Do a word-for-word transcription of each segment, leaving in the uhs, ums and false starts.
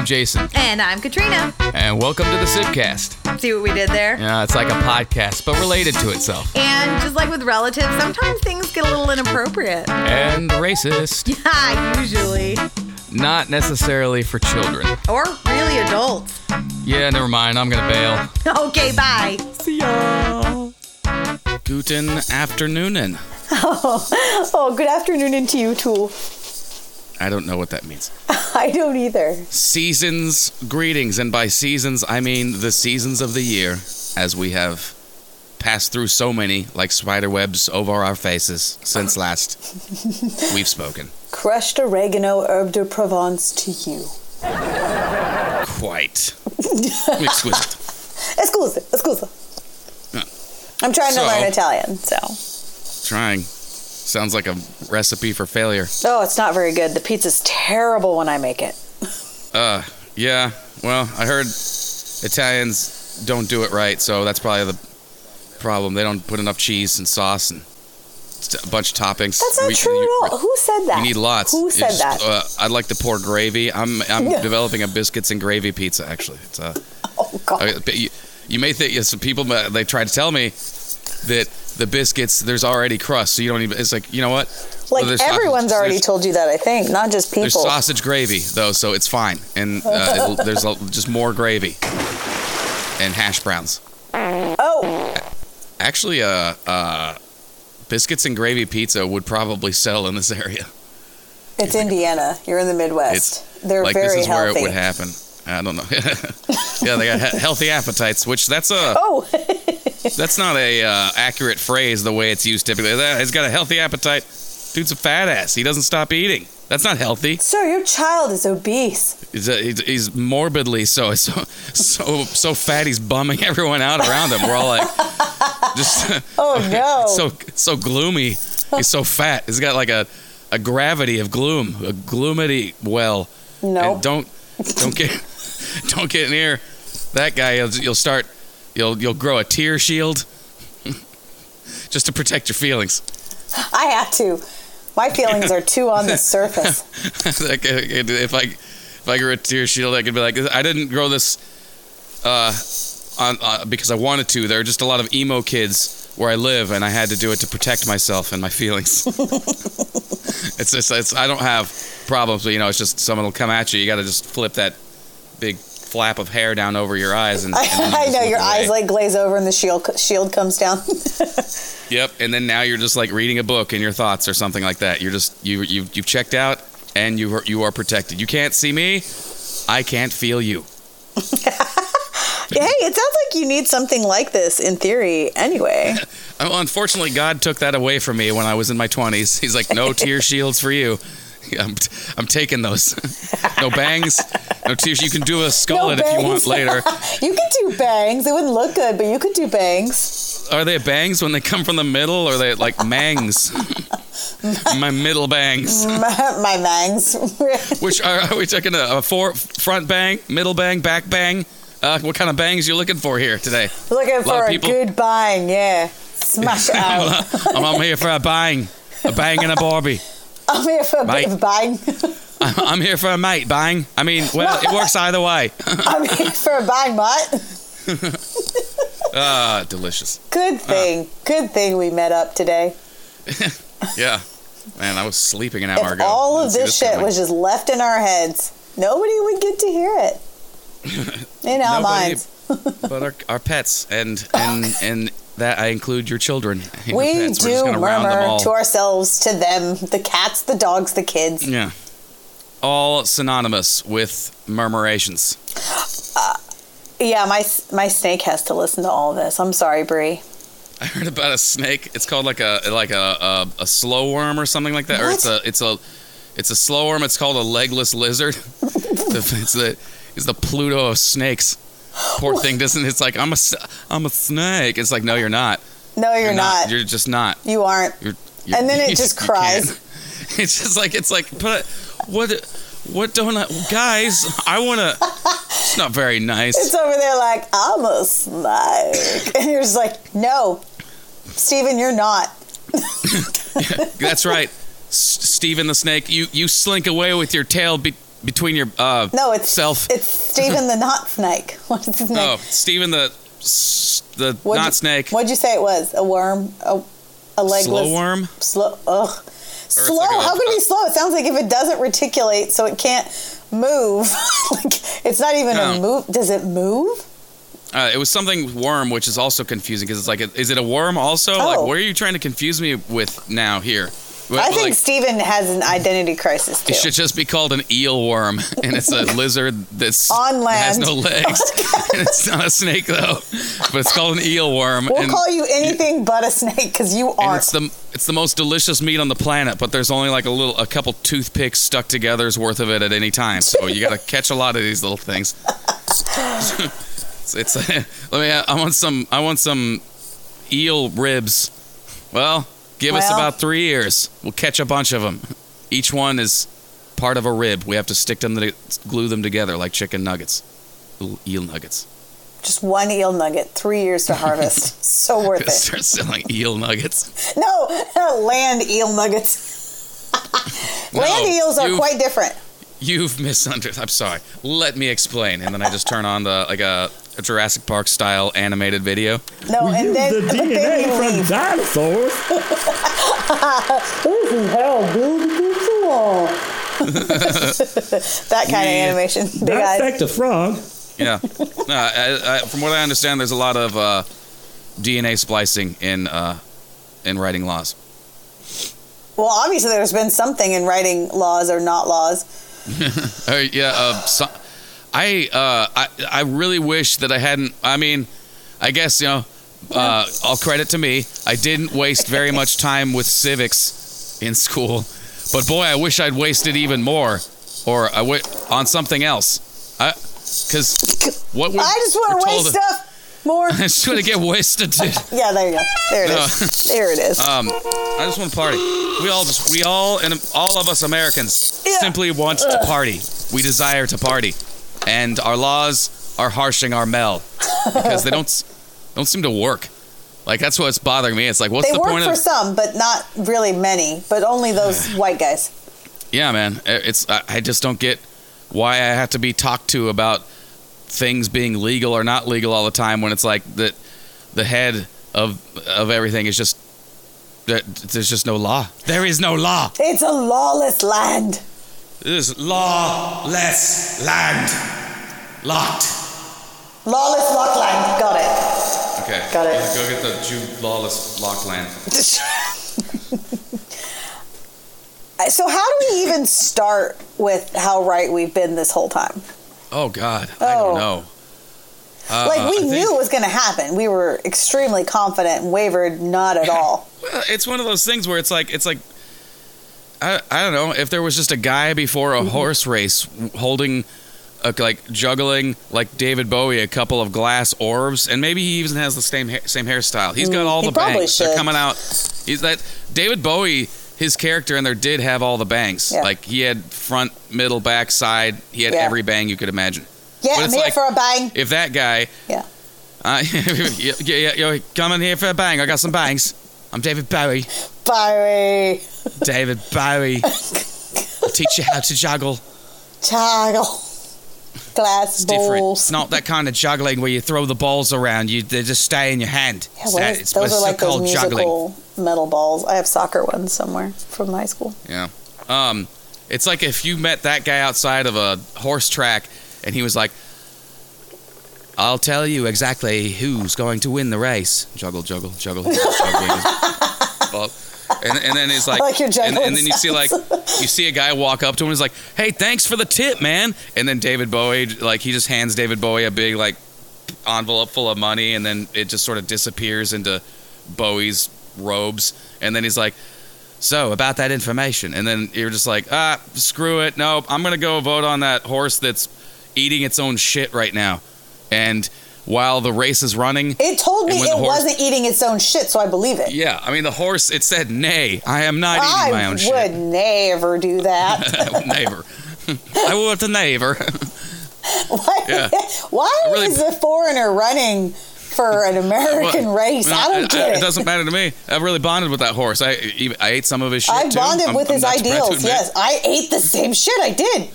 I'm Jason. And I'm Katrina. And welcome to the Sibcast. See what we did there? Yeah, it's like a podcast, but related to itself. And just like with relatives, sometimes things get a little inappropriate. And racist. Yeah, usually. Not necessarily for children. Or really adults. Yeah, never mind. I'm gonna bail. Okay, bye. See ya. Guten Afternoonen. Oh, oh, good afternoon to you too. I don't know what that means. I don't either. Seasons greetings, and by seasons I mean the seasons of the year, as we have passed through so many, like spider webs over our faces, since last we've spoken. Crushed oregano herbe de Provence to you. Quite exquisite. Excuse, excuse. I'm trying So- to learn Italian, so. Trying. Sounds like a recipe for failure. Oh, it's not very good. The pizza's terrible when I make it. Uh, yeah. Well, I heard Italians don't do it right, so that's probably the problem. They don't put enough cheese and sauce and a bunch of toppings. That's not We- true you- at all. Who said that? You need lots. Who You said just, that? Uh, I'd like to pour gravy. I'm I'm Yeah. developing a biscuits and gravy pizza. Actually, it's uh, Oh, God. uh, but you, you may think some people uh, they try to tell me that the biscuits there's already crust, so you don't even. It's like you know what? Like, Well, there's everyone's sausage- already there's- told you that, I think, not just people. There's sausage gravy though, so it's fine, and uh, it'll, there's a, just more gravy and hash browns. Oh, Actually, uh, uh, biscuits and gravy pizza would probably sell in this area. it's Indiana. You're in the Midwest. It's They're like very this is healthy. where it would happen. I don't know. Yeah, they got he- healthy appetites, which that's a Oh, that's not a uh, accurate phrase the way it's used typically. That- He's got a healthy appetite. Dude's a fat ass. He doesn't stop eating. That's not healthy. sir, your child is obese. He's, uh, he's, he's morbidly so so so so fat. He's bumming everyone out around him. We're all like, just Oh, no. so so gloomy. He's so fat. He's got like a a gravity of gloom, a gloomity well. No. And don't don't get don't get near that guy. You'll, you'll start you'll you'll grow a tear shield just to protect your feelings. I have to. My feelings are too on the surface. Like, if I if I grew a tear shield, I could be like, I didn't grow this uh, on uh, because I wanted to. There are just a lot of emo kids where I live, and I had to do it to protect myself and my feelings. It's just it's I don't have problems, but you know, it's just someone will come at you. You got to just flip that big flap of hair down over your eyes, and, and then you I just know, look your away. eyes like glaze over and the shield shield comes down. Yep, and then now you're just like reading a book in your thoughts or something like that. You're just you you you've checked out and you are, you are protected. You can't see me, I can't feel you. Hey, it sounds like you need something like this in theory anyway. Oh, unfortunately, God took that away from me when I was in my twenties. He's like, no tear shields for you. I'm, t- I'm taking those. No bangs, no tears. You can do a skullet if you want later. You could do bangs. It wouldn't look good, but you could do bangs. Are they bangs when they come from the middle, or are they like mangs? My middle bangs. My, my bangs. Which are, are we taking a, a four front bang, middle bang, back bang? Uh, what kind of bangs you looking for here today? Looking lot for of a people- good bang, yeah. Smash it out. I'm, I'm here for a bang, a bang and a Barbie. I'm here for a Mate. bit of a bang. I'm I'm here for a mate bang. I mean, well, it works either way. I'm here for a bang, mate. Ah, delicious. Good thing. Good thing we met up today. Yeah. Man, I was sleeping an hour If ago. all Didn't of see this shit coming. was just left in our heads, nobody would get to hear it. In our Nobody minds. but our, our pets, and and and that I include your children. Your We pets. We're just do gonna round them murmur all. to ourselves, to them, the cats, the dogs, the kids. Yeah. All synonymous with murmurations. Yeah, my my snake has to listen to all this. I'm sorry, Bree. I heard about a snake. It's called like a like a a, a slow worm or something like that. Or What? it's a it's a it's a slow worm. It's called a legless lizard. It's the it's the Pluto of snakes. Poor thing doesn't. It's like I'm a s- I'm a snake. It's like no, you're not. No, you're, not. You're just not. You aren't. You're, you're, And then it you- just you cries. can't. It's just like it's like but what what don't I guys I want to. It's not very nice. It's over there like, I'm a snake. And you're just like, no, Steven, you're not. That's right, S- Stephen the snake. You you slink away with your tail be- between your uh No, it's self. It's Stephen the Knot Snake. What is his name? Oh, Stephen the the What'd knot you- snake. What'd you say it was? A worm? A, a legless Slow worm. Slow. Ugh. Slow. like a- How could it be slow? It sounds like if it doesn't reticulate, so it can't move. Like it's not even No. a move. Does it move? Uh, it was something worm, which is also confusing because it's like, is it a worm also? Oh. Like, what are you trying to confuse me with now here? I Like, think Stephen has an identity crisis too. it should just be called an eel worm, and it's a lizard that's On land. has no legs. And it's not a snake though, but it's called an eel worm. We'll and, call you anything but a snake because you and aren't. it's the it's the most delicious meat on the planet, but there's only like a little a couple toothpicks stuck together's worth of it at any time. So you got to catch a lot of these little things. it's, it's let me. I want some. I want some eel ribs. Well. Give us Well- about three years. We'll catch a bunch of them. Each one is part of a rib. We have to stick them, to, glue them together like chicken nuggets, little eel nuggets. Just one eel nugget, three years to harvest. So worth it. Start selling eel nuggets. No, land eel nuggets. Land No, eels are you've- quite different. You've misunderstood. I'm sorry. Let me explain. And then I just turn on the like a, a Jurassic Park style animated video. No, We and use then, the but D N then A you from leave. dinosaurs. This is how building gets along. That kind Yeah. of animation. Big eyes. Dissect a frog. Yeah. No, I, I, from what I understand, there's a lot of uh, D N A splicing in uh, in writing laws. Well, obviously there's been something in writing laws or not laws. Uh, yeah, uh, so, I, uh, I I really wish that I hadn't. I mean, I guess you know, uh, all credit to me. I didn't waste very much time with civics in school, but boy, I wish I'd wasted even more, or I w- on something else. I, because what we I just want we're to told- waste stuff more. I just want to get wasted. Dude. Yeah, there you go. There it No. is. There it is. Um, I just want to party. We all just, we all, and all of us Americans Yeah. simply want to party. We desire to party, and our laws are harshing our mel because they don't s- don't seem to work. Like that's what's bothering me. It's like, what's They the work point for of? some, but not really many. But only those white guys. Yeah, man. It's I, I just don't get why I have to be talked to about things being legal or not legal all the time when it's like the the head of of everything is just that there's just no law. There is no law. It's a lawless land. This is lawless land. Locked. Lawless lock land. Got it. Okay. Got it. Yeah, go get the Jew lawless locked land. So how do we even start with how right we've been this whole time? Oh God, I Oh. don't know. Uh, Like we I think- knew it was going to happen. We were extremely confident and wavered not at all. Well, it's one of those things where it's like it's like I I don't know if there was just a guy before a Mm-hmm. horse race holding. A, like juggling like David Bowie a couple of glass orbs, and maybe he even has the same ha- same hairstyle. He's got all he the probably bangs. They're should. coming out. He's that David Bowie. His character in there did have all the bangs. Yeah. Like he had front, middle, back, side. He had Yeah. every bang you could imagine. Yeah, But I'm it's here like- for a bang. If that guy, Yeah. uh, yeah, yeah, yo, come in here for a bang. I got some bangs. I'm David Bowie. Barry. David Bowie. I'll teach you how to juggle. Juggle. Glass It's different. bowls. It's not that kind of juggling where you throw the balls around. You they just stay in your hand. Yeah, It's what that- is- it's those what's are like those called juggling. musical metal balls. I have soccer ones somewhere from high school. Yeah. Um, it's like if you met that guy outside of a horse track and he was like, "I'll tell you exactly who's going to win the race." Juggle, juggle, juggle. He's just juggling his ball. And, and then he's like, I like your and, juggling and then you see like, you see a guy walk up to him and he's like, "Hey, thanks for the tip, man." And then David Bowie, like, he just hands David Bowie a big like envelope full of money, and then it just sort of disappears into Bowie's robes, and then he's like, "So about that information," and then you're just like, "Ah, screw it. No, I'm gonna go vote on that horse that's eating its own shit right now." And while the race is running, It told me And it when the horse- wasn't eating its own shit, so I believe it. yeah, I mean the horse, it said, "Nay, I am not I eating my own would shit." never do that. I would never. I would never. Why, Yeah. why really- is a foreigner running for an American Well, race. no, I don't it, get it. It doesn't matter to me. I really bonded with that horse. I even- I ate some of his shit I too. bonded I'm- with I'm his not surprised to ideals. admit. Yes, I ate the same shit. I did.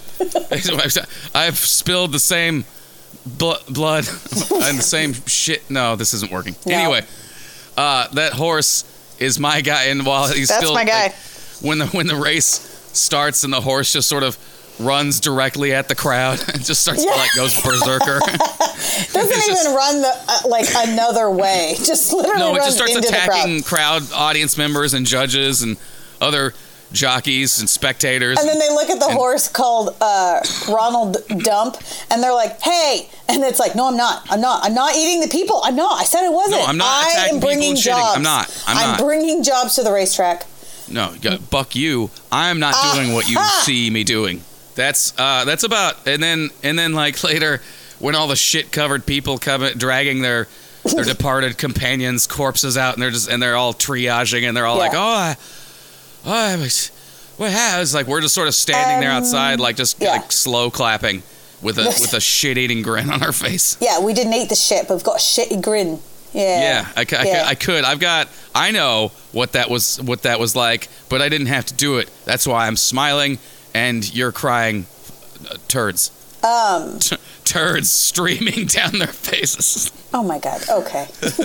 I've spilled the same bl- blood and the same shit. No, this isn't working. No. Anyway, uh, that horse is my guy, and while he's That's still my guy. like, when the when the race starts and the horse just sort of runs directly at the crowd and just starts Yeah. like goes berserker. Doesn't It's even just- run the uh, like another way. Just literally No, it runs just starts into attacking the crowd. crowd, audience members, and judges and other jockeys and spectators. And then they look at the And- horse called uh, Ronald Dump, and they're like, "Hey!" And it's like, "No, I'm not. I'm not. I'm not eating the people. I'm not. I said I wasn't. No, I'm not I attacking am people bringing and shitting. jobs. I'm not. I'm not. bringing jobs to the racetrack." No, you got, buck you. I'm not doing what you Ah. see me doing. That's uh, that's about. And then and then like later, when all the shit covered people come dragging their their departed companions' corpses out, and they're just and they're all triaging, and they're all Yeah. like, oh, I, oh, I was, what has like we're just sort of standing there Um, outside, like just yeah. like slow clapping with a with a shit eating grin on our face. Yeah, we didn't eat the shit, but we've got a shitty grin. Yeah. Yeah, I, c- I c- Yeah. I could. I've got. I know what that was. What that was like, but I didn't have to do it. That's why I'm smiling, and you're crying, uh, turds, Um. T- turds streaming down their faces. Oh my God. Okay.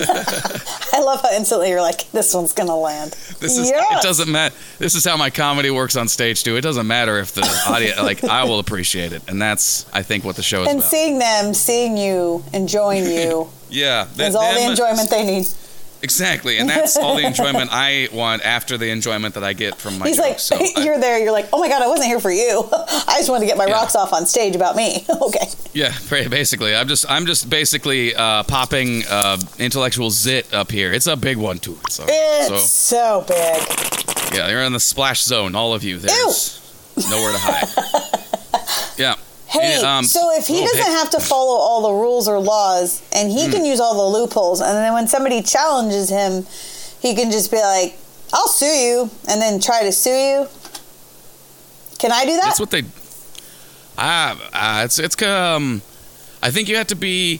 I love how instantly you're like, "This one's gonna land." This is. Yes. It doesn't matter. This is how my comedy works on stage too. It doesn't matter if the audience. Like I will appreciate it, and that's I think what the show is And about. seeing them, seeing you, enjoying you, yeah, that- is all the them- enjoyment they need. Exactly, and that's all the enjoyment I want after the enjoyment that I get from my He's jokes. like, So I- you're there. You're like, oh my God, I wasn't here for you. I just wanted to get my Yeah. rocks off on stage about me. Okay. Yeah, ba- basically, I'm just I'm just basically uh, popping uh, intellectual zit up here. It's a big one too. So, It's so so big. yeah, you're in the splash zone, all of you. There's nowhere to hide. Yeah. Hey, Yeah, um, so if he oh, doesn't hey. have to follow all the rules or laws, and he can use all the loopholes, and then when somebody challenges him, he can just be like, "I'll sue you," and then try to sue you. Can I do that? That's what they. Ah, ah, it's it's um, I think you have to be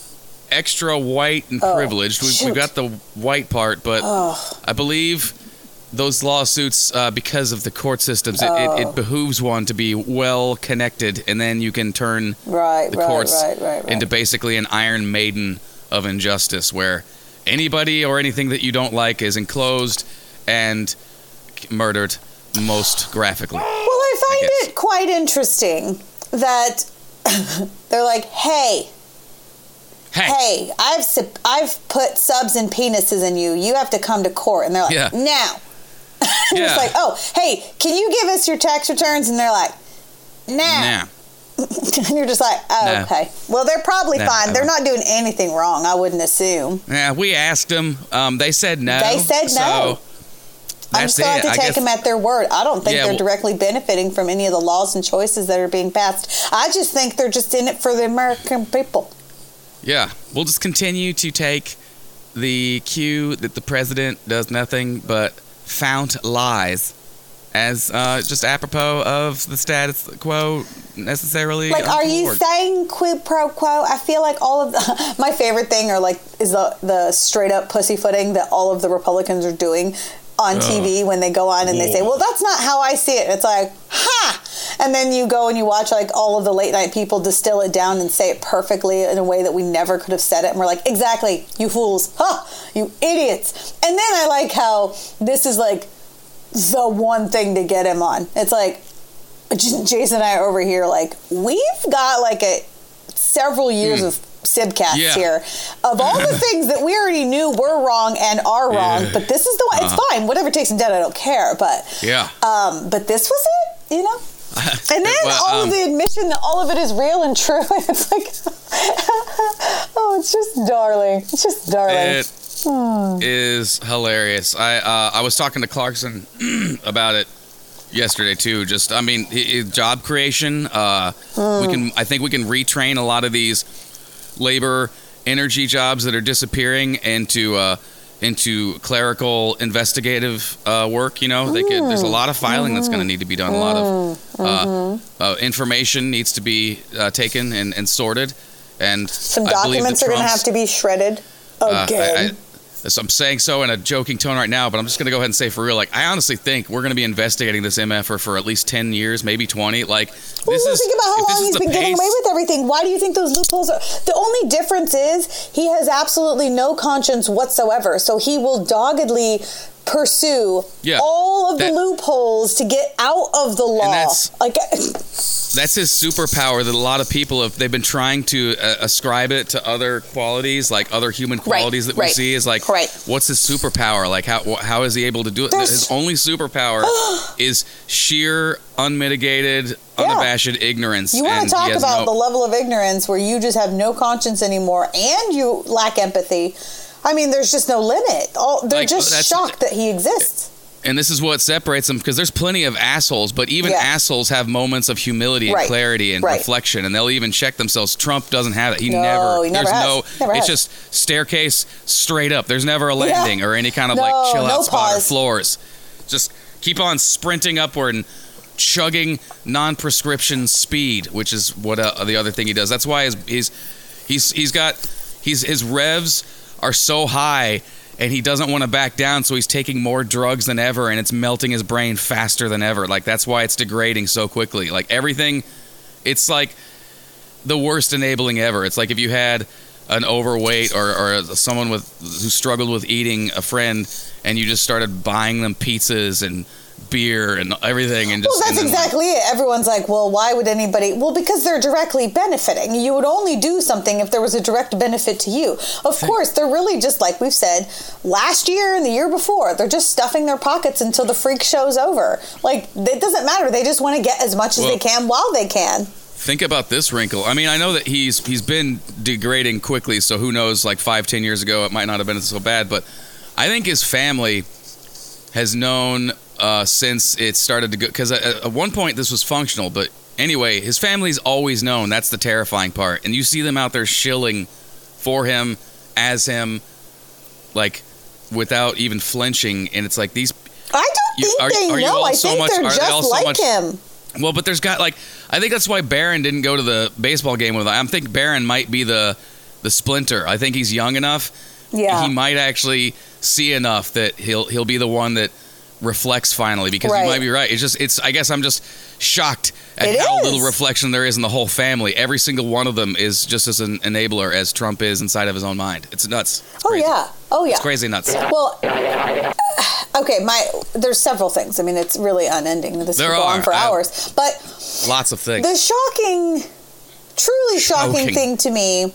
extra white and Oh, privileged. We've, shoot. we've got the white part, but Oh. I believe those lawsuits, uh, because of the court systems, it, Oh. it, it behooves one to be well connected, and then you can turn Right, the right, courts right, right, right. into basically an Iron Maiden of injustice, where anybody or anything that you don't like is enclosed and murdered most graphically. Well, I find guess. it quite interesting that they're like, "Hey, Hey, hey, I've sub- I've put subs and penises in you. You have to come to court." And they're like, Yeah. "Now." And Yeah. it's like, "Oh, hey, can you give us your tax returns?" And they're like, "Now." nah. And you're just like, "Oh, No. okay. Well, they're probably No, fine. I They're won't. not doing anything wrong, I wouldn't assume." Yeah, we asked them. Um, they said no. They said so no. I'm That's just going it. to have I to take guess- them at their word. I don't think Yeah, they're well- directly benefiting from any of the laws and choices that are being passed. I just think they're just in it for the American people. Yeah, we'll just continue to take the cue that the president does nothing but fount lies as uh, just apropos of the status quo necessarily. Like, are you untoward. saying quid pro quo? I feel like all of the, my favorite thing are like is the the straight up pussyfooting that all of the Republicans are doing on T V when they go on and they say, Whoa. "Well, that's not how I see it." It's like, ha! And then you go and you watch like all of the late night people distill it down and say it perfectly in a way that we never could have said it. And we're like, exactly, you fools, huh? You idiots. And then I like how this is like the one thing to get him on. It's like, Jason and I are over here, like, we've got like a several years Mm. of Sibcasts Yeah. here of all the things that we already knew were wrong and are wrong, Yeah. but this is the one. It's Uh-huh. fine, whatever takes him down, I don't care. But Yeah. um, but this was it, you know. And then Well, all um, of the admission that all of it is real and true. It's like, oh, it's just darling. It's just darling. It is hilarious. I uh, I was talking to Clarkson about it yesterday too. Just I mean, i- i- job creation. Uh, We can. I think we can retrain a lot of these labor energy jobs that are disappearing into uh, into clerical investigative uh, work. You know, they could. There's a lot of filing that's going to need to be done. A lot of uh, uh, information needs to be uh, taken and, and sorted. And Some I believe documents that are going to Trump's- have to be shredded. Again. Uh, I, I, so I'm saying so in a joking tone right now, but I'm just going to go ahead and say for real, like, I honestly think we're going to be investigating this M F R for at least ten years, maybe twenty. Like, this well, is, think about how if this long is he's the been pace, getting away with everything. Why do you think those loopholes are? The only difference is he has absolutely no conscience whatsoever. So he will doggedly pursue Yeah, all of that- the loopholes to get out of the law. And that's- like, that's his superpower that a lot of people have, they've been trying to uh, ascribe it to other qualities, like other human qualities that we right, see is like, right. what's his superpower? Like, how wh- how is he able to do it? There's- His only superpower is sheer, unmitigated, unabashed ignorance. You want and to he talk has about no- the level of ignorance where you just have no conscience anymore and you lack empathy. I mean, there's just no limit. All, they're Like, just that's- shocked that he exists. And this is what separates them, because there's plenty of assholes, but even Yeah. assholes have moments of humility and Right. clarity and Right. reflection, and they'll even check themselves. Trump doesn't have it. He No, never. he never there's has. no. Never it's has. just staircase straight up. There's never a Yeah. landing or any kind of No, like chill no out spot or pause. floors. Just keep on sprinting upward and chugging non-prescription speed, which is what uh, the other thing he does. That's why his, he's he's he's got he's his revs are so high. And he doesn't want to back down, so he's taking more drugs than ever, and it's melting his brain faster than ever. Like, that's why it's degrading so quickly. Like, everything, it's like the worst enabling ever. It's like if you had an overweight or, or someone with who struggled with eating a friend, and you just started buying them pizzas and beer and everything. And just, Well, that's and then, like, exactly it. Everyone's like, well, why would anybody? Well, because they're directly benefiting. You would only do something if there was a direct benefit to you. Of course, they're really just, like we've said, last year and the year before, they're just stuffing their pockets until the freak show's over. Like, it doesn't matter. They just want to get as much as Well, they can while they can. Think about this wrinkle. I mean, I know that he's he's been degrading quickly, so who knows, like five, ten years ago, it might not have been so bad, but I think his family has known uh, since it started to go, because at, at one point this was functional, but anyway, his family's always known. That's the terrifying part. And you see them out there shilling for him, as him, like, without even flinching, and it's like these... I don't You- think are- they are you know. all I so think much- they're are they all just so like much- him. Well, but there's got, like, I think that's why Barron didn't go to the baseball game with him. I think Barron might be the the splinter. I think he's young enough. Yeah. He might actually see enough that he'll he'll be the one that reflects finally, because Right. you might be right. It's just it's I guess I'm just shocked at It how is. little reflection there is in the whole family. Every single one of them is just as an enabler as Trump is inside of his own mind. It's nuts. It's Oh, crazy. yeah. Oh, yeah. It's crazy nuts. Well, okay, my there's several things. I mean, it's really unending. This There could go on are. for I- hours. But Lots of things. the shocking, truly shocking Shocking. thing to me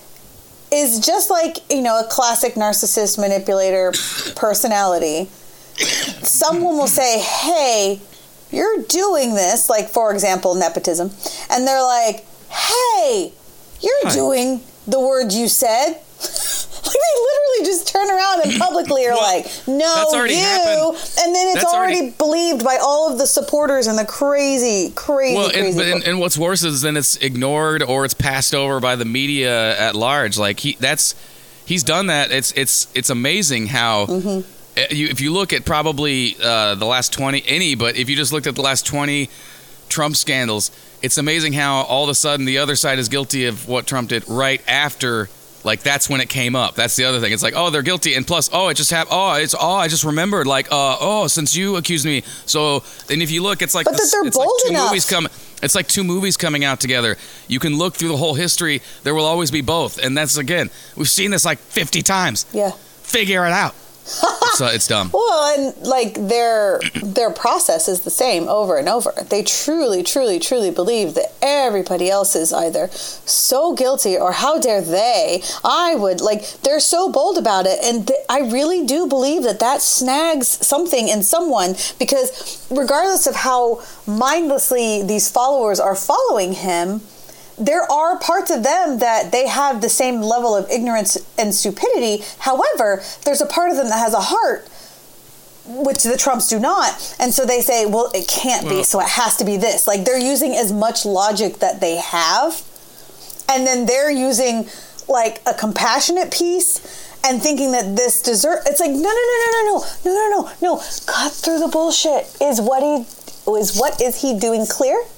is just like, you know, a classic narcissist manipulator personality. Someone will say, hey, you're doing this, like, for example, nepotism. And they're like, hey, you're Hi. doing the word you said. Like, they literally just turn around and publicly are Well, like, no, that's already you. happened. And then it's That's already, already- believed by all of the supporters and the crazy, crazy, Well, and, crazy. but- and, people. and what's worse is then it's ignored or it's passed over by the media at large. Like he, that's he's done that. It's it's it's amazing how Mm-hmm. uh, you, if you look at probably uh, the last twenty any, but if you just looked at the last twenty Trump scandals, it's amazing how all of a sudden the other side is guilty of what Trump did right after. Like, that's when it came up. That's the other thing. It's like, oh, they're guilty. And plus, oh, it just happened. Oh, it's, oh, I just remembered. Like, uh, oh, since you accused me. So, and if you look, it's like, But that this, they're it's like bold two enough. movies coming. It's like two movies coming out together. You can look through the whole history. There will always be both. And that's, again, we've seen this like fifty times. yeah. Figure it out. it's, uh, it's dumb. Well, and like their their process is the same over and over. They truly, truly, truly believe that everybody else is either so guilty or how dare they? I would like. They're so bold about it, and th- I really do believe that that snags something in someone, because regardless of how mindlessly these followers are following him, there are parts of them that they have the same level of ignorance and stupidity. However, there's a part of them that has a heart, which the Trumps do not. And so they say, well, it can't be, Well- so it has to be this. Like, they're using as much logic that they have, and then they're using, like, a compassionate piece and thinking that this deserve. It's like, no, no, no, no, no, no, no, no, no, no. Cut through the bullshit. Is what he, is what is he doing clear?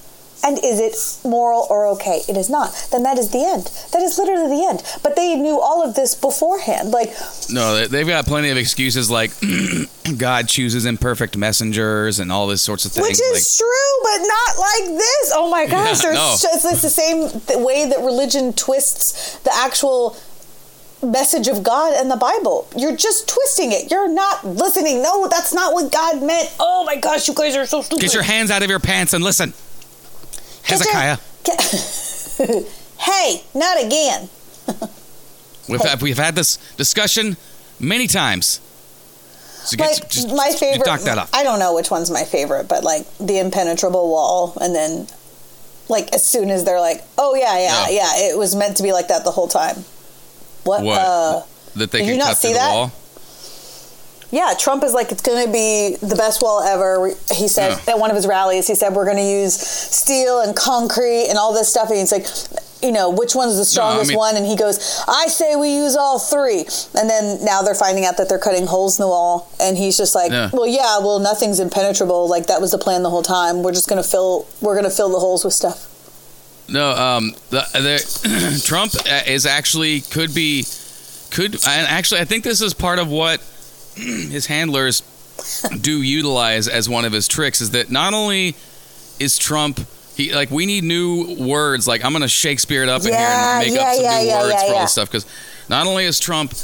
And is it moral or okay? It is not. Then that is the end. That is literally the end. But they knew all of this beforehand. Like, no, they- they've got plenty of excuses like God chooses imperfect messengers and all this sorts of things. which is like, true, but not like this. Oh my gosh, Yeah, there's no. just, it's the same th- way that religion twists the actual message of God and the Bible. You're just twisting it. You're not listening. No, that's not what God meant. Oh my gosh, you guys are so stupid. get your hands out of your pants and listen. Get your- Hezekiah. get- hey, not again. We've had, we've had this discussion many times. So get, Like, just, my just favorite, knock that off. I don't know which one's my favorite, but like the impenetrable wall, and then like as soon as they're like, oh yeah, yeah, No. yeah, it was meant to be like that the whole time. What? What? Uh, that they did can you not cut see through the that? wall? yeah, Trump is like, it's going to be the best wall ever. He said Yeah. at one of his rallies, he said, we're going to use steel and concrete and all this stuff. And he's like, you know, which one's the strongest mean- one? And he goes, I say we use all three. And then now they're finding out that they're cutting holes in the wall. And he's just like, Yeah. well, yeah, well, nothing's impenetrable. Like that was the plan the whole time. We're just going to fill, we're going to fill the holes with stuff. No, um, the, the, Trump is actually could be could and actually I think this is part of what his handlers do utilize as one of his tricks is that not only is Trump he like we need new words like I'm gonna Shakespeare it up in here Yeah, and make yeah, up some yeah, new yeah, words yeah, for all yeah. this stuff because not only is Trump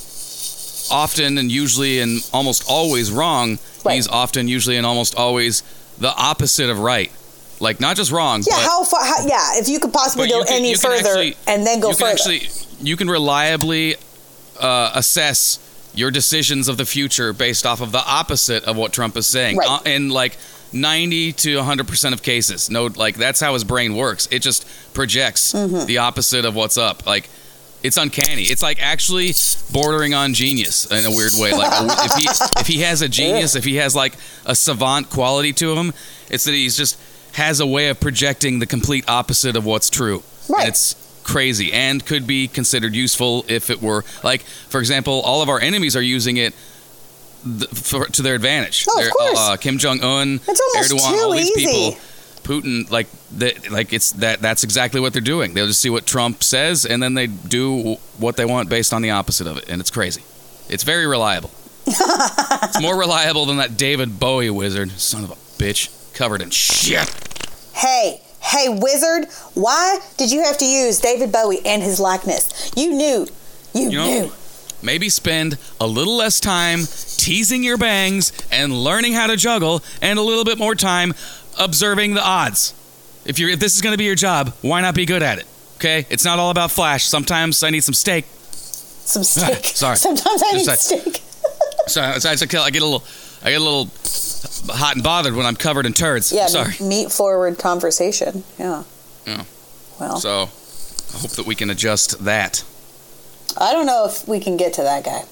often and usually and almost always wrong, Right. he's often usually and almost always the opposite of right. Like not just wrong. Yeah, but, how far, how, yeah, if you could possibly but go you can- any you can further actually- and then go you can further. actually you can reliably uh, assess your decisions of the future based off of the opposite of what Trump is saying Right. uh, in like ninety to one hundred percent of cases. No, like that's how his brain works. It just projects Mm-hmm. the opposite of what's up. Like it's uncanny. It's like actually bordering on genius in a weird way. Like if he if he has a genius, if he has like a savant quality to him, it's that he's just has a way of projecting the complete opposite of what's true. Right. And it's crazy and could be considered useful if it were like, for example, all of our enemies are using it th- for, to their advantage. Oh, of They're, course. Uh, Kim Jong Un, It's almost Erdogan, too all these easy. people, Putin, like that, like it's that. That's exactly what they're doing. They'll just see what Trump says and then they do what they want based on the opposite of it, and it's crazy. It's very reliable. It's more reliable than that David Bowie wizard, son of a bitch, covered in shit. Hey, hey, wizard, why did you have to use David Bowie and his likeness? You knew. You, You know, knew. maybe spend a little less time teasing your bangs and learning how to juggle, and a little bit more time observing the odds. If you're if this is going to be your job, why not be good at it? Okay, it's not all about flash. Sometimes I need some steak. Some steak. Sorry. Sometimes I need Just like- steak. So, so I get a little, I get a little hot and bothered when I'm covered in turds. Yeah, Sorry. meat forward conversation. Yeah. Yeah. Well, So I hope that we can adjust that. I don't know if we can get to that guy.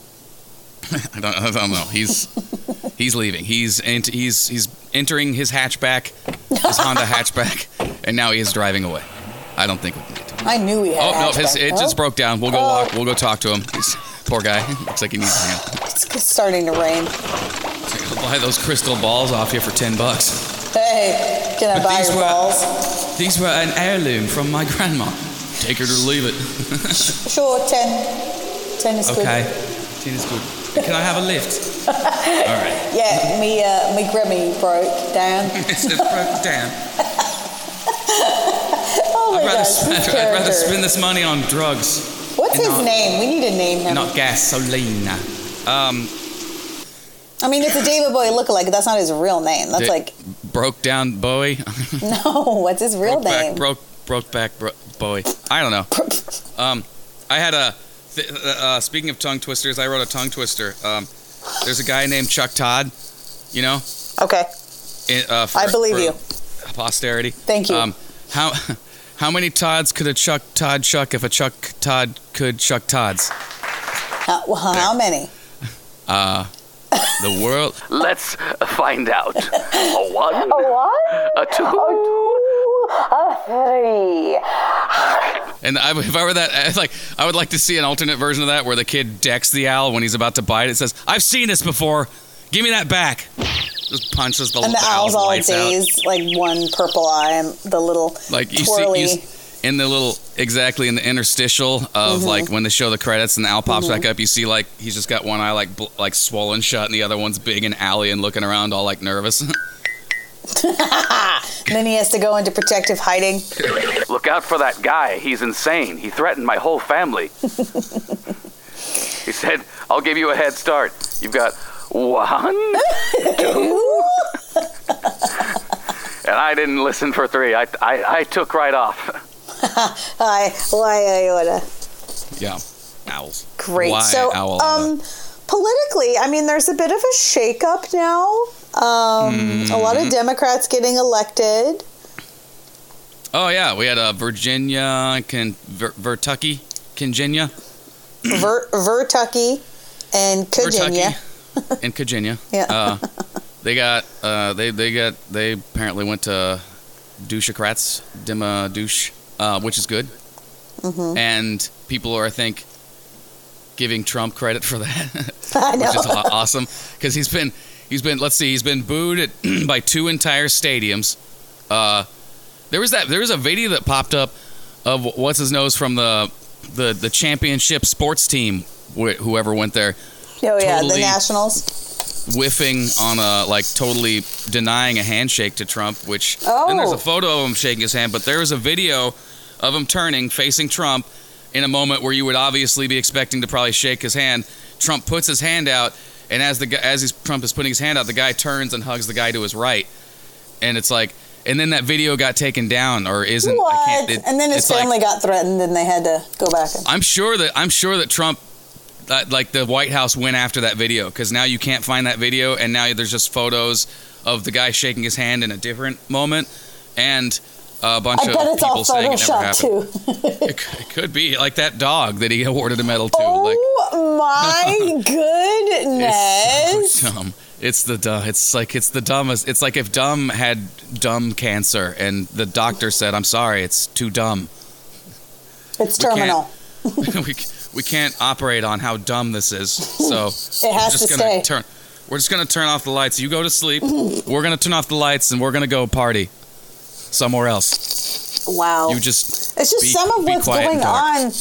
I don't, I don't know. He's he's leaving. He's ent- he's he's entering his hatchback, his Honda hatchback, and now he is driving away. I don't think we can get to him. I knew we had. Oh no, hatchback. his, it just Oh, broke down. We'll go Oh. walk. We'll go talk to him. He's, poor guy. Looks like he needs a hand. It's starting to rain. I'll buy those crystal balls off you for ten bucks. Hey, can I But buy these your were- balls? These were an heirloom from my grandma. Take her or leave it. Sure, ten. Ten is good. Okay. Ten is good. Can I have a lift? All right. Yeah, me, uh, me Grammy broke down. It's just broke down. Oh my I'd rather, gosh, spend, this I'd rather character. spend this money on drugs, What's and his not- name? We need to name him. not gasolina. Um, I mean, it's a David Bowie lookalike. That's not his real name. That's Di- like, broke down Bowie. no, what's his real broke back, name? broke broke back bro- Bowie. I don't know. Um, I had a. Th- uh, speaking of tongue twisters, I wrote a tongue twister. Um, there's a guy named Chuck Todd. You know. Okay, In, uh, for, I believe for you. Posterity. Thank you. Um, how how many Todds could a Chuck Todd chuck if a Chuck Todd could chuck Todds? How, well, how many? Uh, the world. Let's find out. A one, A what? a two, A three. And I, if I were that, I, like, I would like to see an alternate version of that where the kid decks the owl when he's about to bite. It says, "I've seen this before. Give me that back." just punches the, And the, the owl's all lights out. dazed, like one purple eye and the little Like you twirly. see, you, s- in the little exactly in the interstitial of Mm-hmm. like when they show the credits and the owl pops back up, you see like he's just got one eye like bl- like swollen shut and the other one's big and owly and looking around all like nervous. And then he has to go into protective hiding. Look out for that guy. He's insane. He threatened my whole family. He said, I'll give you a head start. You've got one, two. And I didn't listen for three. I, I, I took right off. Hi, why Iota? Yeah, owls. Great. Why So, owl? um, politically, I mean, there's a bit of a shakeup now. Um, Mm-hmm. A lot of Democrats getting elected. Oh yeah, we had uh, Virginia, Ken, Ver, Vertucky, Virginia, Ver, Vertucky and Virginia. Vertucky, and Virginia. Yeah. Uh, they got uh, they they got they apparently went to douchocrats, Dema douche, uh, which is good. Mm-hmm. And people are, I think, giving Trump credit for that, I know. which is aw- awesome because he's been he's been let's see he's been booed at, by two entire stadiums. Uh, there was that there was a video that popped up of what's his nose from the the the championship sports team, wh- whoever went there, Oh, yeah, the totally- Nationals. whiffing on a like totally denying a handshake to Trump, which Oh. then there's a photo of him shaking his hand, but there was a video of him turning facing Trump in a moment where you would obviously be expecting to probably shake his hand. Trump puts his hand out, and as the gu- as he's, Trump is putting his hand out, the guy turns and hugs the guy to his right, and it's like, and then that video got taken down or isn't. What? I can't, it- and then his it's like- family got threatened and they had to go back. And, I'm sure that I'm sure that Trump, that, like the White House, went after that video because now you can't find that video, and now there's just photos of the guy shaking his hand in a different moment, and a bunch I of bet it's all people saying it never Photoshop, happened. too. It, c- it could be like that dog that he awarded a medal to. like, Oh, my goodness. it's so dumb. It's the dumb. It's like it's the dumbest. It's like if dumb had dumb cancer, and the doctor said, "I'm sorry, it's too dumb." It's We can't- terminal. we, we can't operate on how dumb this is. So It has we're just to gonna stay. turn. We're just gonna turn off the lights. You go to sleep. We're gonna turn off the lights, and we're gonna go party somewhere else. Wow. You just It's just be- some of be what's quiet going and dark. on.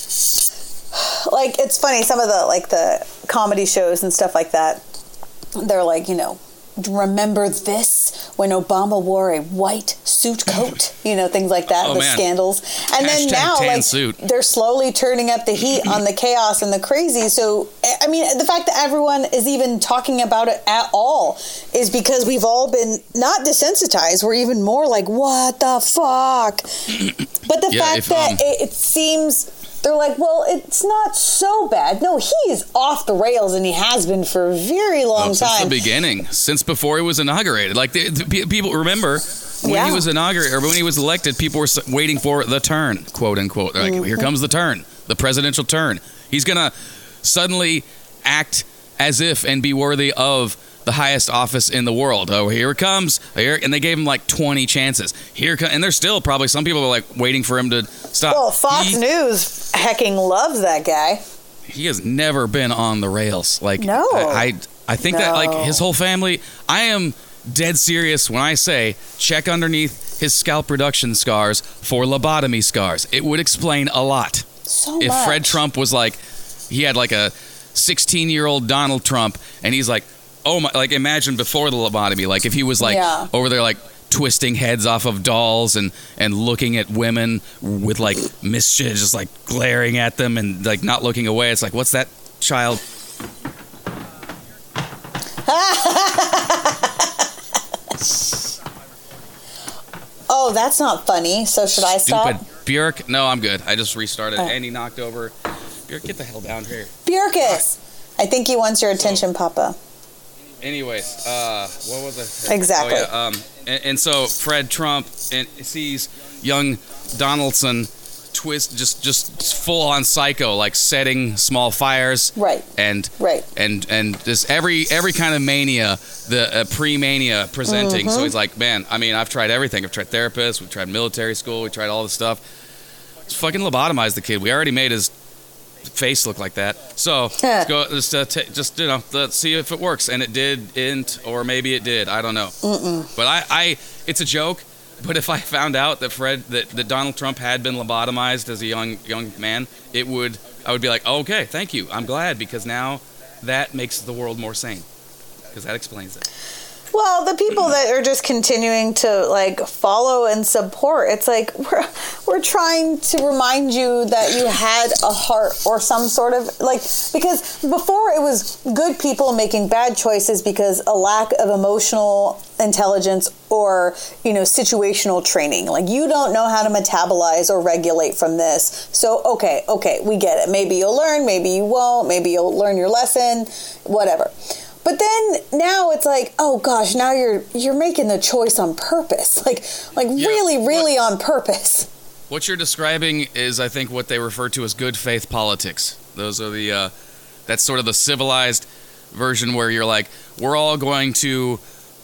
Like, it's funny, some of the, like, the comedy shows and stuff like that, they're like, you know, remember this when Obama wore a white suit coat? You know, things like that, Oh, the man. scandals. And then Hashtag now, tan like, suit. they're slowly turning up the heat on the chaos and the crazy. So, I mean, the fact that everyone is even talking about it at all is because we've all been not desensitized. We're even more like, what the fuck? But the Yeah, fact if, that um, it, it seems they're like, well, it's not so bad. No, he is off the rails, and he has been for a very long Oh, since time. the beginning, since before he was inaugurated. Like the, the pe- people remember when Yeah. he was inaugurated or when he was elected, people were s- waiting for the turn, quote unquote. They're like, Mm-hmm. here comes the turn, the presidential turn. He's gonna suddenly act as if and be worthy of the highest office in the world. Oh, here it comes! Here, and they gave him like twenty chances. Here, co- and there's still probably some people are like waiting for him to stop. Well, Fox he, News hecking loves that guy. he has never been on the rails. Like No. I, I, I think that like No. his whole family. I am dead serious when I say check underneath his scalp reduction scars for lobotomy scars. It would explain a lot. So If much. Fred Trump was like, he had like a sixteen-year-old Donald Trump, and he's like, oh my, like imagine before the lobotomy, like if he was like Yeah. over there like twisting heads off of dolls and and looking at women with like mischief, just like glaring at them and like not looking away. It's like, what's that child? Oh, that's not funny. So should I stop? Stupid Bjork. No, I'm good. I just restarted, and he knocked over. Bjork, get the hell down here. Bjorkus. I think he wants your attention, Papa. Anyways, uh, what was it? Exactly. Oh, yeah, um, and, and so Fred Trump and sees young Donaldson twist, just just full on psycho, like setting small fires, Right. and Right. and and just every every kind of mania, the uh, pre-mania presenting. Mm-hmm. So he's like, man, I mean, I've tried everything. I've tried therapists, we've tried military school, we tried all this stuff. Let's fucking lobotomize the kid. We already made his face look like that. So let's go. Just, uh, t- just you know, let's see if it works. And it didn't, or maybe it did. I don't know. Mm-mm. But I, I, it's a joke. But if I found out that Fred, that, that Donald Trump had been lobotomized as a young young man, it would, I would be like, oh, okay, thank you. I'm glad, because now that makes the world more sane, because that explains it. Well, the people that are just continuing to like follow and support, it's like we're we're trying to remind you that you had a heart or some sort of like, because before it was good people making bad choices because a lack of emotional intelligence or, you know, situational training. Like, you don't know how to metabolize or regulate from this. So, okay, okay, we get it. Maybe you'll learn, maybe you won't, maybe you'll learn your lesson, whatever. But then now it's like, oh gosh, now you're you're making the choice on purpose. Like like Yeah, really, really what- on purpose. What you're describing is, I think, what they refer to as good faith politics. Those are the, uh, that's sort of the civilized version where you're like, we're all going to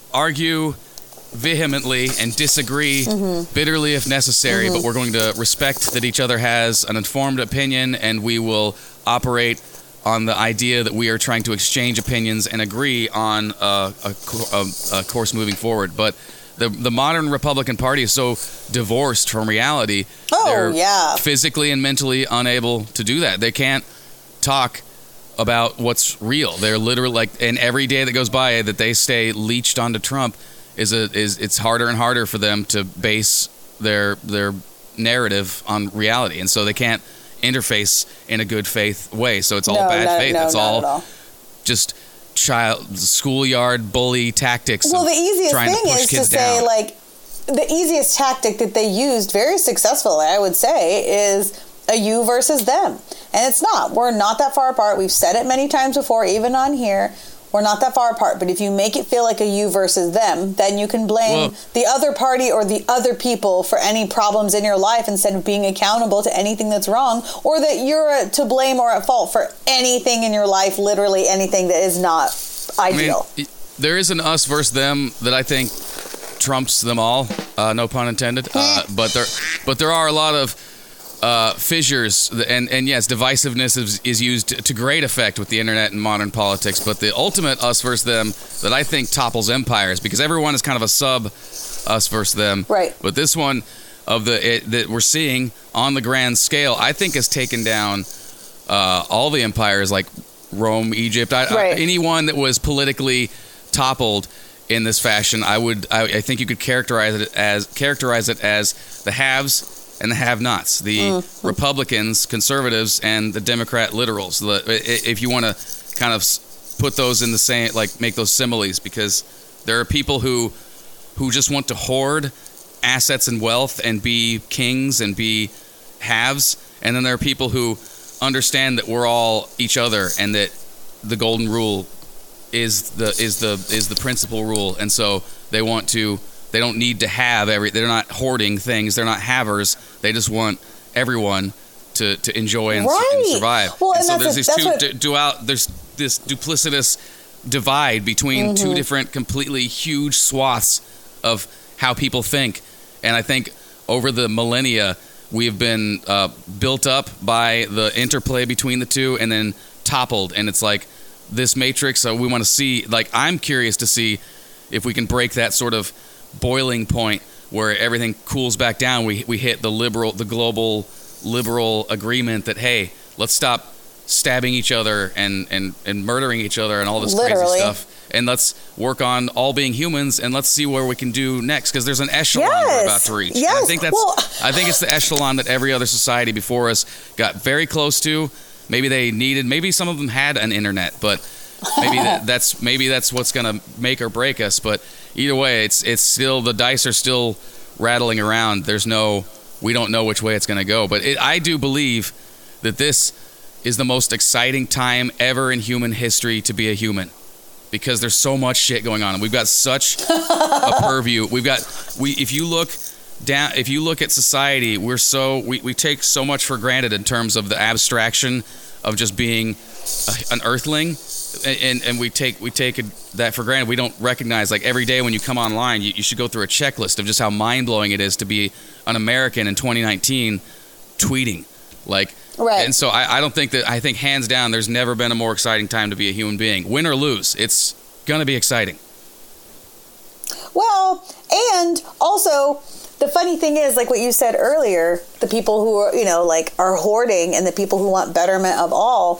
argue vehemently and disagree Mm-hmm. bitterly if necessary, but we're going to respect that each other has an informed opinion, and we will operate on the idea that we are trying to exchange opinions and agree on a, a, co- a, a course moving forward. But the the modern Republican Party is so divorced from reality. Oh, They're yeah. physically and mentally unable to do that. They can't talk about what's real. They're literally like, and every day that goes by that they stay leached onto Trump is a is it's harder and harder for them to base their their narrative on reality, and so they can't interface in a good faith way. So it's all No, bad no, faith. no, it's not all, at all. just child schoolyard bully tactics. Well, of the easiest trying thing to push is to kids say, down. like, the easiest tactic that they used very successfully, I would say, is a you versus them. And it's not. We're not that far apart. We've said it many times before, even on here. We're not that far apart. But if you make it feel like a you versus them, then you can blame Well- the other party or the other people for any problems in your life instead of being accountable to anything that's wrong, or that you're uh, to blame or at fault for anything in your life, literally anything that is not I mean, ideal. y- there is an us versus them that I think trumps them all. Uh, no pun intended. Uh, but there, but there are a lot of uh, fissures, and and yes, divisiveness is, is used to great effect with the internet and modern politics. But the ultimate us versus them that I think topples empires, because everyone is kind of a sub us versus them. Right. But this one of the it, that we're seeing on the grand scale, I think has taken down uh, all the empires like Rome, Egypt, I, Right. I, anyone that was politically toppled in this fashion. I would, I, I think you could characterize it as characterize it as the haves and the have-nots, the Mm. Republicans, conservatives, and the Democrat literals. The, i- if you want to kind of s- put those in the same, like make those similes, because there are people who who just want to hoard assets and wealth and be kings and be haves, and then there are people who understand that we're all each other and that the golden rule is the is the is the principal rule, and so they want to they don't need to have every they're not hoarding things, they're not havers, they just want everyone to, to enjoy and, Right. and survive. Well, and, and so that's there's a- these that's two what- du- dual there's this duplicitous divide between Mm-hmm. two different completely huge swaths of how people think, and I think over the millennia we've been uh, built up by the interplay between the two and then toppled, and it's like this matrix. So we want to see, like, I'm curious to see if we can break that sort of boiling point where everything cools back down. We we hit the liberal, the global liberal agreement that, hey, let's stop stabbing each other and and and murdering each other and all this Literally. crazy stuff, and let's work on all being humans, and let's see where we can do next, because there's an echelon Yes. we're about to reach. And I Yes. think that's Well- I think it's the echelon that every other society before us got very close to. Maybe they needed, maybe some of them had an internet, but maybe that, that's maybe that's what's going to make or break us. But either way, it's it's still, the dice are still rattling around. There's no, we don't know which way it's going to go. But it, I do believe that this is the most exciting time ever in human history to be a human, because there's so much shit going on. We've got such a purview. We've got we if you look down if you look at society, we're so we, we take so much for granted in terms of the abstraction of just being a, an earthling, and and we take we take it, that for granted. We don't recognize, like, every day when you come online, you, you should go through a checklist of just how mind-blowing it is to be an American in twenty nineteen tweeting. Like, Right. And so I, I don't think that, I think hands down, there's never been a more exciting time to be a human being. Win or lose, it's going to be exciting. Well, and also, the funny thing is, like what you said earlier, the people who are, you know, like are hoarding and the people who want betterment of all,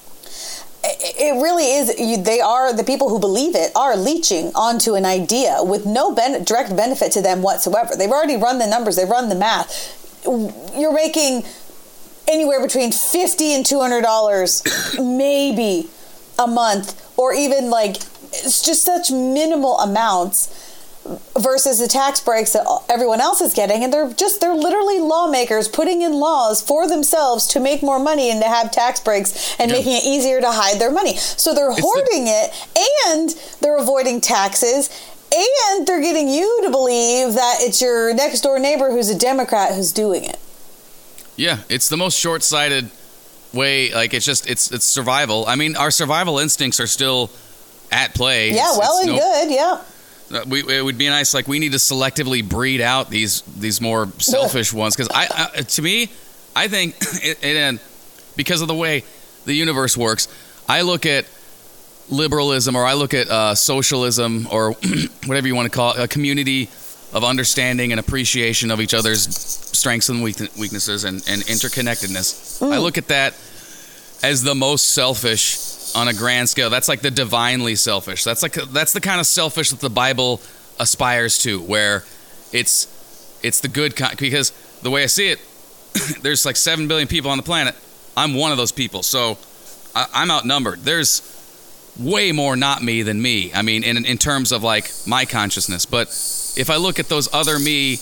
it really is, you, they are, the people who believe it are leeching onto an idea with no ben, direct benefit to them whatsoever. They've already run the numbers, they've run the math. You're making anywhere between fifty and two hundred dollars maybe a month, or even like, it's just such minimal amounts versus the tax breaks that everyone else is getting. And they're just, they're literally lawmakers putting in laws for themselves to make more money and to have tax breaks and yeah. making it easier to hide their money. So they're it's hoarding the- it, and they're avoiding taxes, and they're getting you to believe that it's your next door neighbor who's a Democrat who's doing it. Yeah, it's the most short-sighted way. Like, it's just, it's it's survival. I mean, our survival instincts are still at play. Yeah, it's, well it's and no- good, yeah. Uh, we, it would be nice, like, we need to selectively breed out these these more selfish ones. Because I, I, to me, I think, it, it, and because of the way the universe works, I look at liberalism, or I look at uh, socialism, or whatever you want to call it, a community of understanding and appreciation of each other's strengths and weaknesses and, and interconnectedness. Mm. I look at that as the most selfish on a grand scale. That's like the divinely selfish. That's like that's the kind of selfish that the Bible aspires to, where it's it's the good kind. Because the way I see it, there's like seven billion people on the planet. I'm one of those people, so I, I'm outnumbered. There's way more not me than me. I mean, in in terms of like my consciousness. But if I look at those other me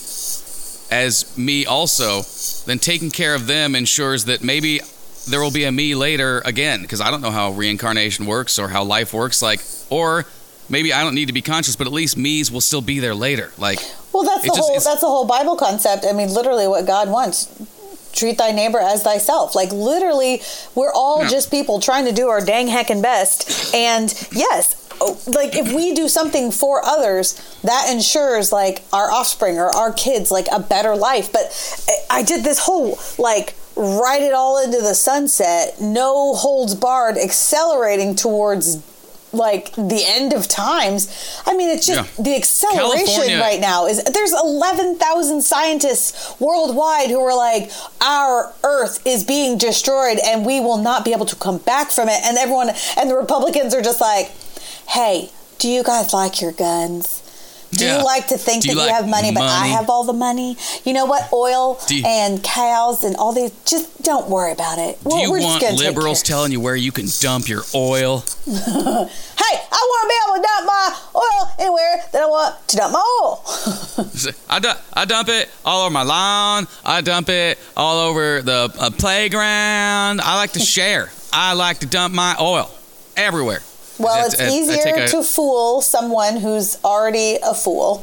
as me also, then taking care of them ensures that maybe there will be a me later again, because I don't know how reincarnation works or how life works. Like, or maybe I don't need to be conscious, but at least me's will still be there later. Like, well, that's the just, whole that's the whole Bible concept. I mean, literally, what God wants: treat thy neighbor as thyself. Like, literally, we're all yeah. just people trying to do our dang heckin' best. And yes, like, if we do something for others, that ensures like our offspring or our kids like a better life. But I did this whole like ride it all into the sunset, no holds barred, accelerating towards like the end of times. I mean, it's just yeah. the acceleration California. right now is there's eleven thousand scientists worldwide who are like, our Earth is being destroyed and we will not be able to come back from it. And everyone and the Republicans are just like, hey, do you guys like your guns? Do yeah. you like to think do that you, you like have money, but money? I have all the money? You know what? Oil you, and cows and all these, just don't worry about it. Do We're, you we're want liberals telling you where you can dump your oil? Hey, I want to be able to dump my oil anywhere that I want to dump my oil. I, du- I dump it all over my lawn. I dump it all over the uh, playground. I like to share. I like to dump my oil everywhere. Well, it's I, I, easier I a, to fool someone who's already a fool.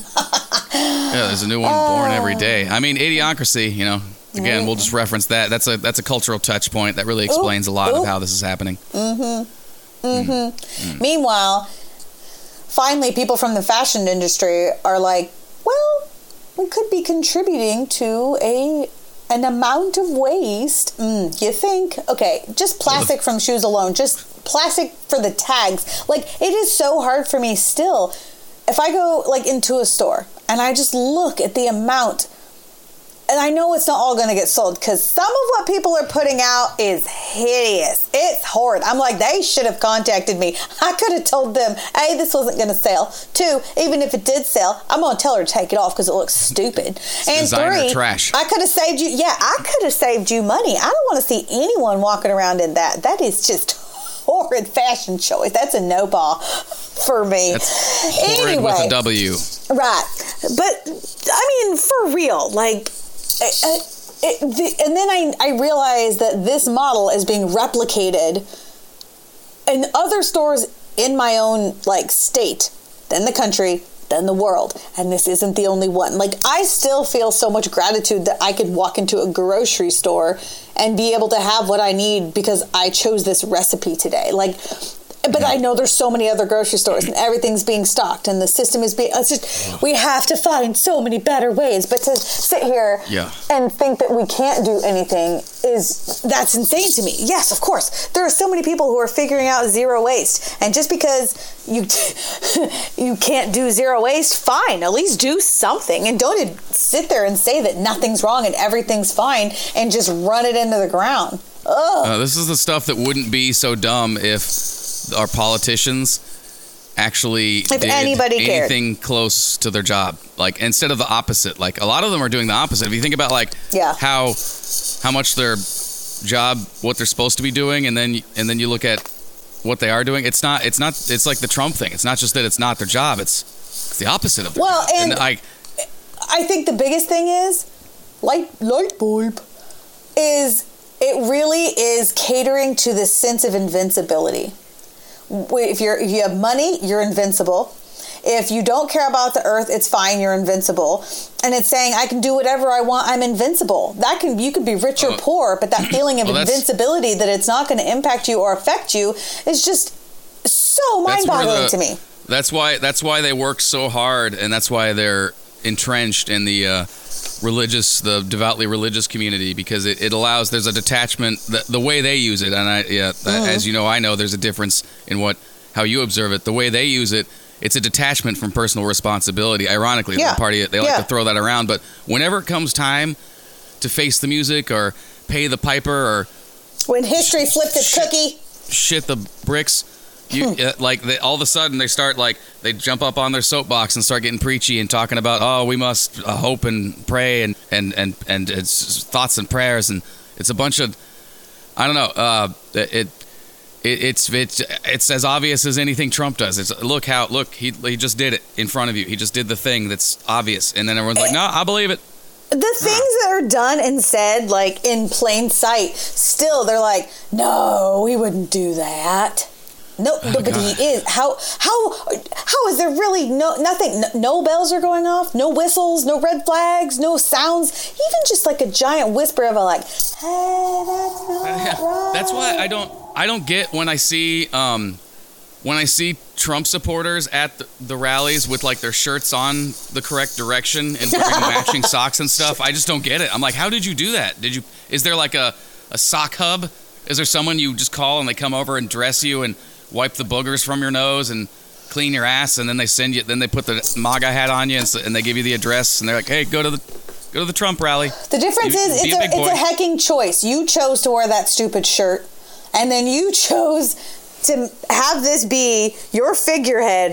Yeah, there's a new one uh, born every day. I mean, Idiocracy, you know, again, we'll just reference that. That's a that's a cultural touch point that really explains ooh, a lot ooh. of how this is happening. Mm-hmm. Mm-hmm. Mm. Meanwhile, finally, people from the fashion industry are like, well, we could be contributing to a an amount of waste. Mm, you think? Okay, just plastic from shoes alone, just plastic for the tags. Like, it is so hard for me still. If I go like into a store and I just look at the amount, and I know it's not all going to get sold because some of what people are putting out is hideous. It's horrid. I'm like, they should have contacted me. I could have told them, A, this wasn't going to sell. Two, even if it did sell, I'm going to tell her to take it off because it looks stupid. It's and designer three, trash. I could have saved you. Yeah, I could have saved you money. I don't want to see anyone walking around in that. That is just horrid fashion choice. That's a no ball for me. That's horrid anyway, with a W. Right. But, I mean, for real, like, it, it, the, and then I, I realized that this model is being replicated in other stores in my own, like, state, then the country, then the world. And this isn't the only one. Like, I still feel so much gratitude that I could walk into a grocery store and be able to have what I need because I chose this recipe today. Like, But I know there's so many other grocery stores and everything's being stocked and the system is being, it's just, we have to find so many better ways. But to sit here Yeah. and think that we can't do anything is, that's insane to me. Yes, of course. There are so many people who are figuring out zero waste. And just because you you can't do zero waste, fine. At least do something. And don't sit there and say that nothing's wrong and everything's fine and just run it into the ground. Ugh. Uh, this is the stuff that wouldn't be so dumb if our politicians actually If did anybody cared. anything close to their job. Like, instead of the opposite. Like, a lot of them are doing the opposite. If you think about, like, Yeah. how how much their job, what they're supposed to be doing, and then and then you look at what they are doing, it's not, it's not, it's like the Trump thing. It's not just that it's not their job, it's, it's the opposite of their Well, job. and I, I think the biggest thing is light light bulb is it really is catering to this sense of invincibility. If you're if you have money, you're invincible. If you don't care about the earth, it's fine, you're invincible. And it's saying I can do whatever I want, I'm invincible. That can you could be rich or Uh, poor, but that feeling of well, that's- invincibility that it's not going to impact you or affect you is just so That's where mind-boggling the- to me. That's why that's why they work so hard, and that's why they're entrenched in the uh, religious, the devoutly religious community, because it, it allows there's a detachment. The, the way they use it, and I yeah, as you know, I know there's a difference in what how you observe it. The way they use it, it's a detachment from personal responsibility. Ironically, Yeah. the party they like Yeah. to throw that around, but whenever it comes time to face the music or pay the piper or When history flipped its Shit. cookie. shit the bricks, you uh, like they, all of a sudden they start like they jump up on their soapbox and start getting preachy and talking about, oh, we must uh, hope and pray and and and and it's thoughts and prayers, and it's a bunch of, I don't know, uh it, it it's it's it's as obvious as anything Trump does. It's look how look he he just did it in front of you. He just did the thing that's obvious, and then everyone's like, no, I believe it. The things that are done and said, like, in plain sight, still, they're like, no, we wouldn't do that. No, Oh, no but he is. How, how, how is there really no, nothing, no, no bells are going off, no whistles, no red flags, no sounds, even just like a giant whisper of a, like, hey, that's not right. That's why I don't I don't get when I see um when I see Trump supporters at the, the rallies with like their shirts on the correct direction and wearing matching socks and stuff. I just don't get it. I'm like, how did you do that? Did you? Is there like a, a sock hub? Is there someone you just call and they come over and dress you and wipe the boogers from your nose and clean your ass, and then they send you, then they put the MAGA hat on you and, s- and they give you the address and they're like, hey, go to the go to the Trump rally. The difference Be- is be it's a a, big it's a boy. hecking choice. You chose to wear that stupid shirt, and then you chose to have this be your figurehead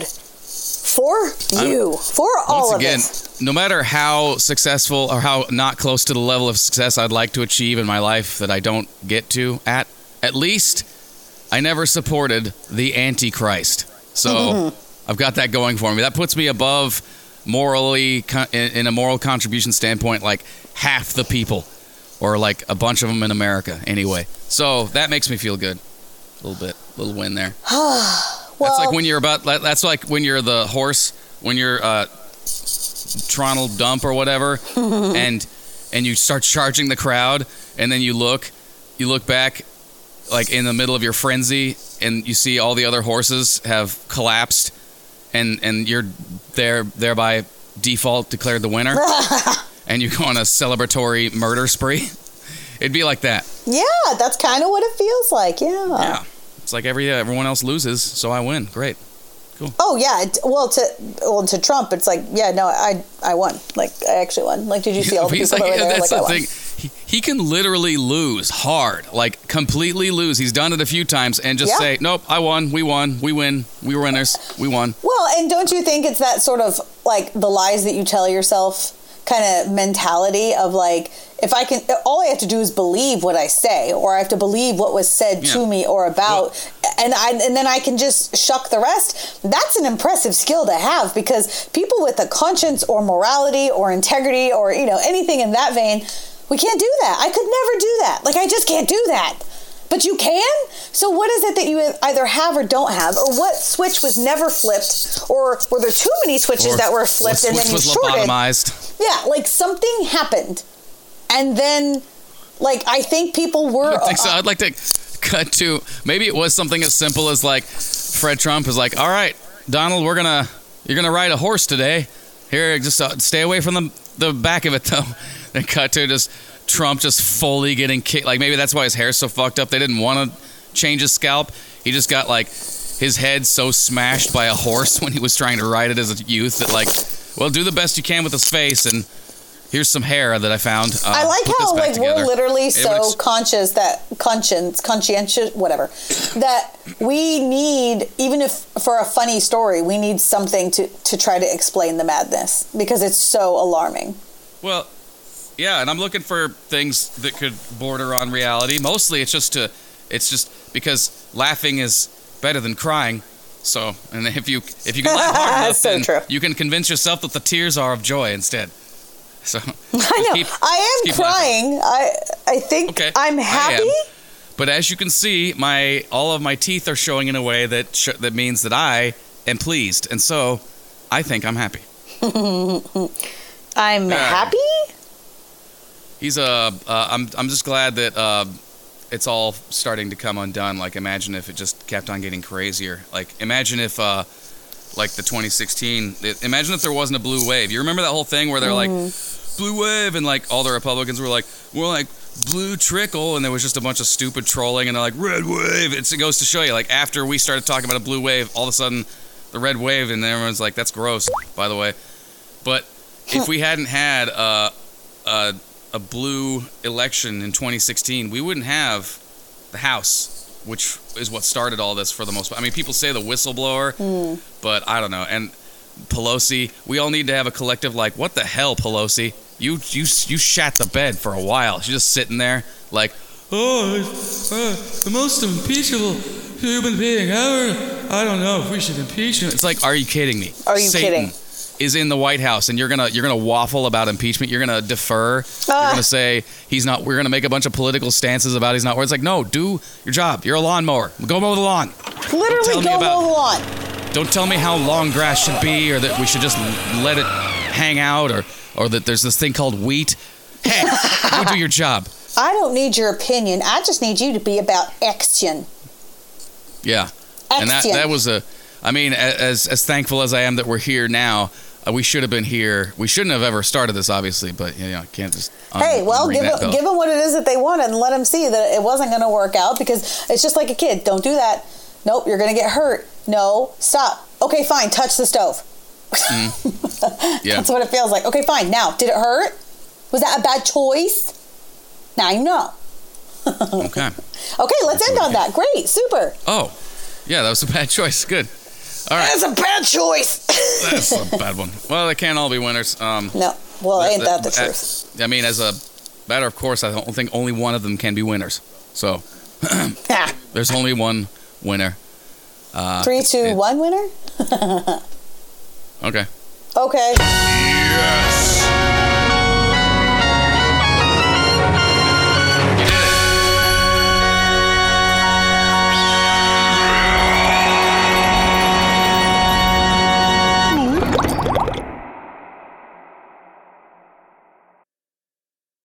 for you, for all Once of again, us. no matter how successful or how not close to the level of success I'd like to achieve in my life that I don't get to at, at least I never supported the Antichrist. So Mm-hmm. I've got that going for me. That puts me above morally, con- in in a moral contribution standpoint, like half the people, or like a bunch of them in America anyway. So that makes me feel good. A little bit, a little win there. Well, That's like when you're about. That's like when you're the horse, when you're uh, Toronto Dump or whatever, and and you start charging the crowd, and then you look, you look back, like in the middle of your frenzy, and you see all the other horses have collapsed, and and you're there thereby default declared the winner, and you go on a celebratory murder spree. It'd be like that. yeah, that's kind of what it feels like. Yeah. Yeah, it's like every uh, everyone else loses, so I win. Great. Oh yeah. It, well, to well to Trump, it's like, yeah, no, I I won. Like I actually won. Like, did you see all the He's people like, that were there? that's Like I the won. thing. He, he can literally lose hard, like completely lose. He's done it a few times and just Yeah. say, "Nope, I won. We won. We win. We were winners. We won." Well, and don't you think it's that sort of like the lies that you tell yourself kind of mentality of like, if I can, all I have to do is believe what I say, or I have to believe what was said Yeah. to me or about, and I, and then I can just shuck the rest. That's an impressive skill to have, because people with a conscience or morality or integrity or, you know, anything in that vein, we can't do that. I could never do that. Like, I just can't do that. But you can? So what is it that you either have or don't have? Or what switch was never flipped? Or were there too many switches Or that were flipped what and then switch you was shorted? lobotomized. Yeah, like something happened. And then, like, I think people were... I think so. I'd like to cut to maybe it was something as simple as like Fred Trump is like, all right, Donald, we're gonna you're gonna ride a horse today. Here, just uh, stay away from the the back of it though. Then cut to just Trump just fully getting kicked. Like maybe that's why his hair's so fucked up. They didn't want to change his scalp. He just got like his head so smashed by a horse when he was trying to ride it as a youth that like, well, do the best you can with his face and. Here's some hair that I found. Uh, I like how like together. we're literally It so looks- conscious that conscience, conscientious, whatever, that we need, even if for a funny story, we need something to to try to explain the madness because it's so alarming. Well, yeah, and I'm looking for things that could border on reality. Mostly, it's just to, it's just because laughing is better than crying. So, and if you if you can laugh hard enough, So then true. you can convince yourself that the tears are of joy instead. So I know. keep- I am keep laughing. crying. I I think Okay, I'm I happy. am. But as you can see, my all of my teeth are showing in a way that sh- that means that I am pleased, and so I think I'm happy. I'm Yeah. happy. He's uh, uh I'm I'm just glad that uh, it's all starting to come undone. Like imagine if it just kept on getting crazier. Like imagine if uh, like the twenty sixteen. It, imagine if there wasn't a blue wave. You remember that whole thing where they're like blue wave, and like all the Republicans were like, we're like blue trickle, and there was just a bunch of stupid trolling, and they're like red wave. It's, it goes to show you, like after we started talking about a blue wave, all of a sudden the red wave, and everyone's like, that's gross, by the way. But if we hadn't had uh, a a blue election in twenty sixteen, we wouldn't have the House, which is what started all this for the most part. I mean, people say the whistleblower, Mm. but I don't know. And Pelosi, we all need to have a collective like, what the hell, Pelosi? You you you shat the bed for a while. She's just sitting there like, oh, uh, the most impeachable human being ever. I don't know if we should impeach him. It's like, are you kidding me? Are you Satan kidding? Is in the White House, and you're gonna you're gonna waffle about impeachment. You're gonna defer. Ah. You're gonna say he's not. We're gonna make a bunch of political stances about he's not. Where it's like, no, do your job. You're a lawnmower. Go mow the lawn. Literally tell me go about- mow the lawn. Don't tell me how long grass should be, or that we should just let it hang out, or or that there's this thing called wheat. Hey, go do your job. I don't need your opinion. I just need you to be about action. Yeah, and that Action. that was a. I mean, a- as as thankful as I am that we're here now, uh, we should have been here. We shouldn't have ever started this, obviously, but you know, I can't just. un- Hey, well, unring give that it, bell. give them what it is that they wanted and let them see that it wasn't going to work out because it's just like a kid. Don't do that. Nope, you're going to get hurt. No, stop. Okay, fine, touch the stove. Yeah. That's what it feels like. Okay, fine. Now, did it hurt? Was that a bad choice? Now you know. Okay. Okay, let's end on that. Great, super. Oh, yeah, that was a bad choice. Good. All right, That's a bad choice. that's a bad one. Well, they can't all be winners. Um, No, well, ain't that the uh, truth? I mean, as a matter of course, I don't think only one of them can be winners. So Ah, there's only one winner. Uh, three, two, it- one winner? Okay. Okay. Yes.